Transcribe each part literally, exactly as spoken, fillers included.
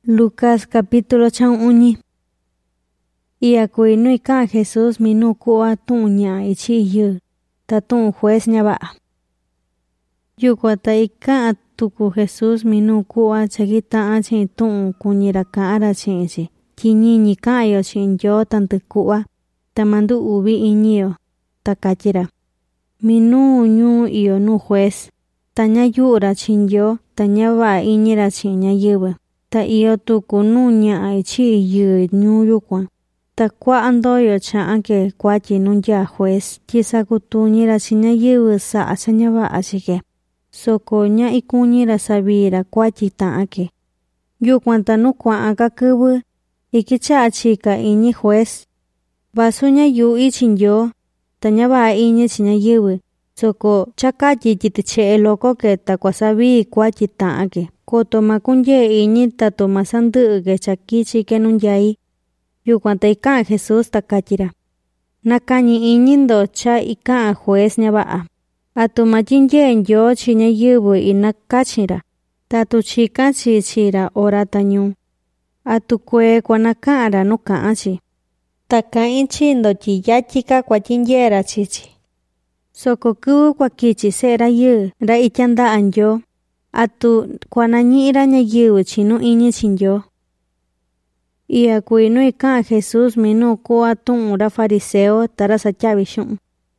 Lucas capítulo chan uñi. Ia kui nui ka Jesús minu kuwa tuña ichi yu, ta tun juez ñaba. Yukwa ta ika tuku Jesús minu kuwa chakita achin tun kuñira kaara chinchi. Kini ni kayo chin yo tantu kuwa, ta mandu ubi iñio, ta kachira. Minu ñu iyo nu juez, ta ña yura chin yo, ta ñaba iñira chin ña yuwa. Ta iyo tuku nuña ichi yu ñu yukwa. Ta kwa andoyo cha anke kwa jinunja juez, kisa kutuñira chiña yuwa sa achanyaba achike. Soko ña ikuñira sabira kwa jita ake. Yukwa ta nukwa aka kubu, ikicha achika iñi juez. Basuña yu ichin yo, ta ñaba iñi chiña yuwa. Soko chaka jitiche loko ke ta kwa sabi kwa jita ake. Koto makunye iñi tato masandu ge chakichi ke nunjai. Yukwa ta ika Jesús ta kachira. Nakani iñindo cha ika juez ñaba. Atu majinye yo chiña yubu ina kachira. Tatu chika chichira ora tañu. Atu kwe kwa nakara nuka achi. Taka inchindo chiyachika kwa chinyera chichi. Soko kuu kwa kichi sera yu ra ichanda anjo. Atu kwa nanyira ña yubu chinu iñi chinyo. Ia kui nui ka Jesús minu kuwa tun ra fariseo tara sa chavi shun.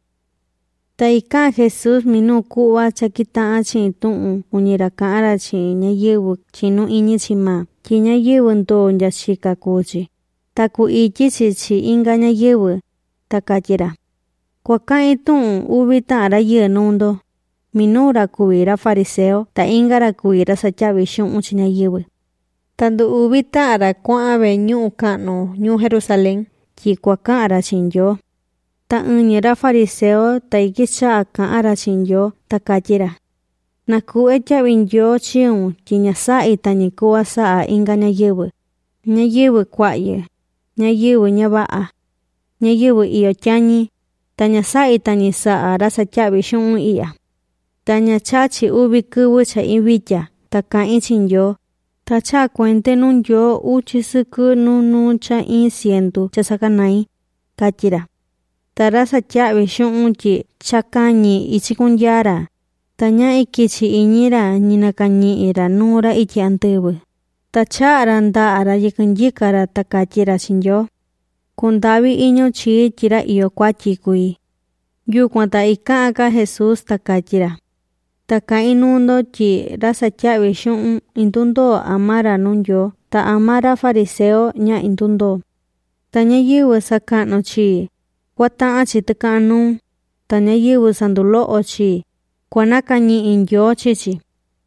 Ta ika Jesús minu kuwa chakita achin tun unira kaara chin ña yubu chinu iñi chima. Chi ña yubu ndo ña chika kuchi. Ta ku ichi chichi inga ña yubu. Ta kachira. Kwa kai tun ubi ta ra yu nundo. Minura kuira fariseo ta ingara kuira sa chavi shun uchi ña yubu. Tandu ubi taara kuabe ñu kanu ñu Jerusalén, ki kwa kaara chinyo. Ta uñira fariseo ta ikicha kaara chinyo ta kachira. Naku echa vinyo chiun ki ña sai ta ñikuwa saa inga ña yubu. Ña yubu kwaye, ña yubu ña baa, ña yubu iyo chañi, ta ña sai ta ñi saa ra sa chavi shun iya. Ta ña chachi ubi kubu cha invicha, ta kain chinyo. Ta cha cuente nun yo uchi suku nunu cha in sientu cha sakanai, kachira. Ta rasa chavi shun uchi chakani ichikunyara. Ta ña ikichi iñira nina kanyi ira nura ichi antubu. Ta cha randa ara yikanjikara ta kachira chinyo. Kundavi iño chi chira iyo kwa chikui. Yukwa ta ika aka Jesús ta kachira. Ta kainundo chi rasa chavi shun intundo amara nunyo, ta amara fariseo ña intundo. Ta ña yubu sakano chi, kwa taa chi tukanu, ta ña yubu sanduloo chi, kwa nakani inyo chichi.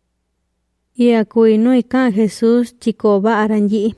Ia kui nui ka Jesús chiko ba aranyi.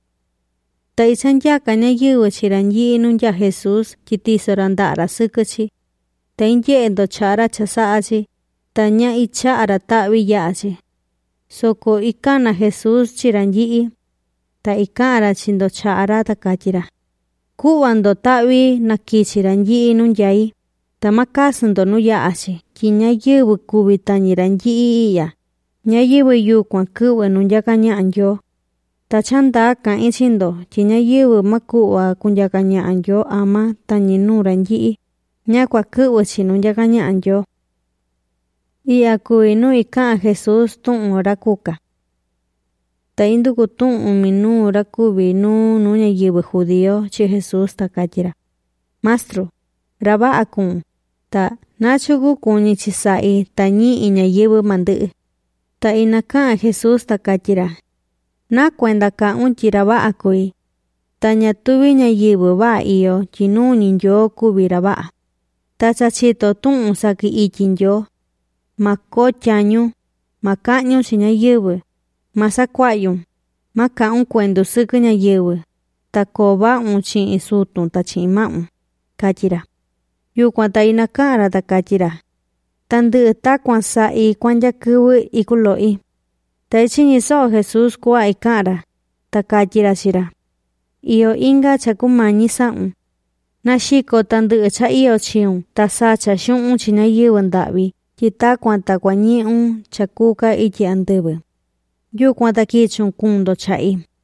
Ta ichanyaka ña yubu chiranyi nunya Jesús chitiso randara sukuchi. Ta inyendo chara chasaachi. Ta ña icha ara tavi yachi. Soko ikana Jesús chiranyi. Ta ikara chindo chara ta kachira. Kuwando tavi naki chiranyi nunyai. Ta makasundo nu yachi. Ki ña yubu kubita niranyi iya. Ña yubu yukwa kuwa nunyaka ña anjo. Ta chanda ka ichindo. Ki ña yubu makuwa kunyaka ña anjo ama ta ninuranyi. Ña kwa kuwa chi nunyaka ña anjo. Ia kui nui ka Jesús tun ra kuka. Ta induku tun minu ra kubi nu nu ña yubu judío chi Jesús ta kachira. Mastro, raba akun. Ta nachugu kuni chisai ta ñi iña yubu mandu. Ta ina ka Jesús ta kachira. Na kuenda ka unchi raba akui. Ta ña tuvi ña yubu ba iyo chinu ninyo kubi raba. Ta chachito tun saki ichin yo. Mako chañu, makañu si ña yubu, masakuayu, maka un cuendo suku ña yubu, ta koba un chi isutun ta chi maun, kachira. Yukwa ta inakara ta kachira. Tandu ta kwan sai kwan yakubu ikuloi. Ta ichi so Jesús kwa ikara, ta kachira sira. Iyo inga chakumañi saun. Na shiko tandu cha iyo chiun, ta sacha shun un chi ña yubu ndavi. Kita kwanta kwa ñiun chakuka ichi antubu. Yu kwanta kichun kundo chai.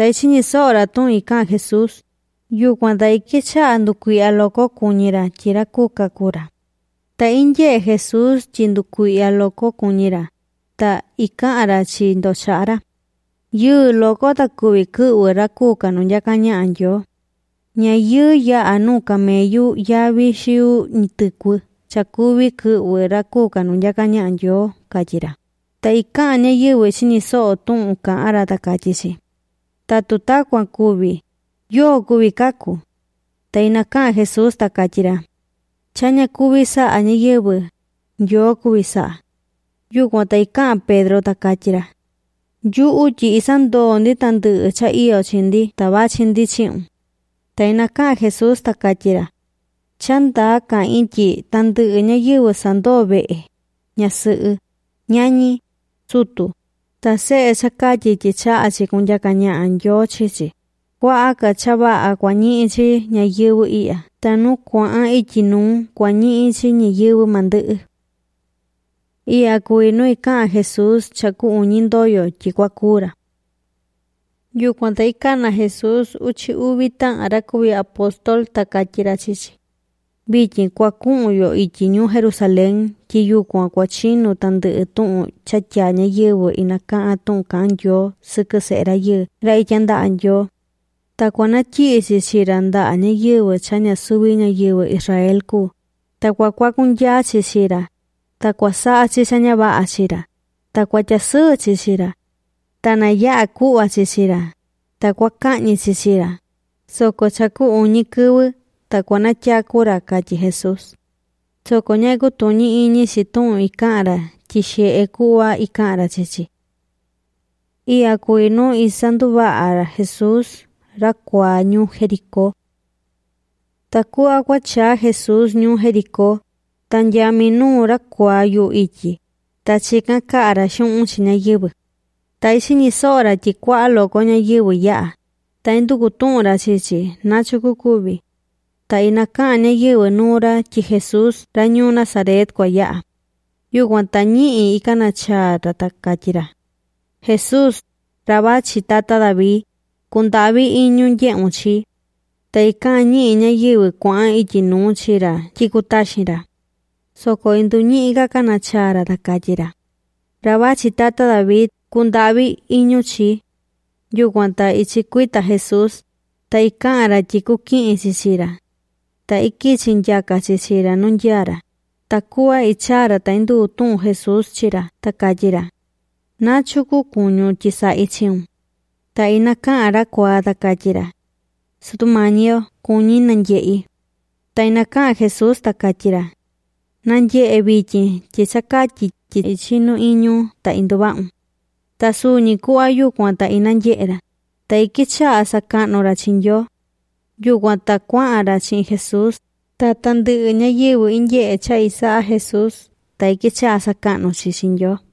ta chini sora tun ika Jesús. Yu cuando ikicha ndukuya loko kuñira chira kuka kura. Ta inye Jesús chindukuya loko kuñira. Ta ikara chindo chara. Yu loko ta kubi kuwira kuka nunyakanya anjo. Nya yu ya anu kameyu ya vishiu nitukwu. Chakubi kuwira kuka nunyakanya anjo kajira. Ta ikanya yu chini so tun uka ara ta kajisi. Ta tutakwa kubi. Yo kubi kaku. Ta inaka Jesús ta kajira. Chanya kubi sa anya yewe. Yo kubi sa. Yu kwa ta ika Pedro ta kajira. Yu uchi isando ndi tandu cha iyo chindi taba chindi chiun. Ta inaka Jesús ta kajira. Chanda ka inchi tandu nya yewe sando be. Nya su. Nyanyi. Sutu. Ta se chakaji chi cha achi kunyakanya anjo chichi. Kwa aka chaba a kwa nyi ichi nya yewe iya. Ta nu kwa a ichi nu kwa nyi ichi nya yewe mandu. Iya kui no ika Jesús chaku uñindoyo chikwa kura. Yu cuando ikana Jesús uchi ubita arakubi apostol takachira chichi. Bichi kwa kuyo ichi New Jerusalén ki yu kwa kwa chino tandu etu chachanya yewe inaka atun kanjo sukasera ye ra ichanda anjo. Ta kwa na chi isi shiranda anya yewe chanya subinya yewe Israel ku. Ta kwa kwa kunja chishira. Ta kwa saa chisanya ba ashira. Ta kwa chasu chishira. Ta na ya kuwa chishira. Ta kwa kanyi chishira. Soko chaku uñi kuwe. Ta kwa na chakura kachi Jesús. Soko nyagu tuñi iñi situn ikara. Chishe ekuwa ikara chichi. Iya kuinu isandu ba ara Jesús. Rakwa New Jericó. Ta kuwa kwa cha Jesús New Jericó. Tan ya minu rakwa yu ichi. Ta chika kara shun chinya yewe. Ta isi ni sora chikwa loko nya yewe ya. Ta induku tunra chichi nachuku kubi. Ta inaka nya yewe nura chi Jesús ranyu Nazaret kwa ya. Yu guanta nyi ikana cha ratakachira. Jesús rabachi tata David. Kundabi iñu yeunchi. Ta ika nyi nya yewe kwa ichi nu chira chikutashira. Soko indu nyi ika kana chara takajira. Rabachi tata David kundabi iñu chi. Yu guanta ichi kuita Jesús. Ta ikara chikuki isisira. Ta iki chinyaka chisira nunyara. Ta kuwa ichara ta indu utun Jesús chira takajira. Nachuku kunyu chisa ichiun. Ta inaka ara kwa takajira. Sutumanyo kunyi nanyei. Ta inaka Jesús takajira. Nanye ebichi chisakachi chichinu iñu ta indubaun. Ta suñi kuwa yu kuanta inanyera. Ta ikicha asakano ra chinyo. Yu kuanta kwa ara chin Jesús. Ta tandu nya yewu inye echa isa a Jesús. Ta ikicha asakano chichinyo.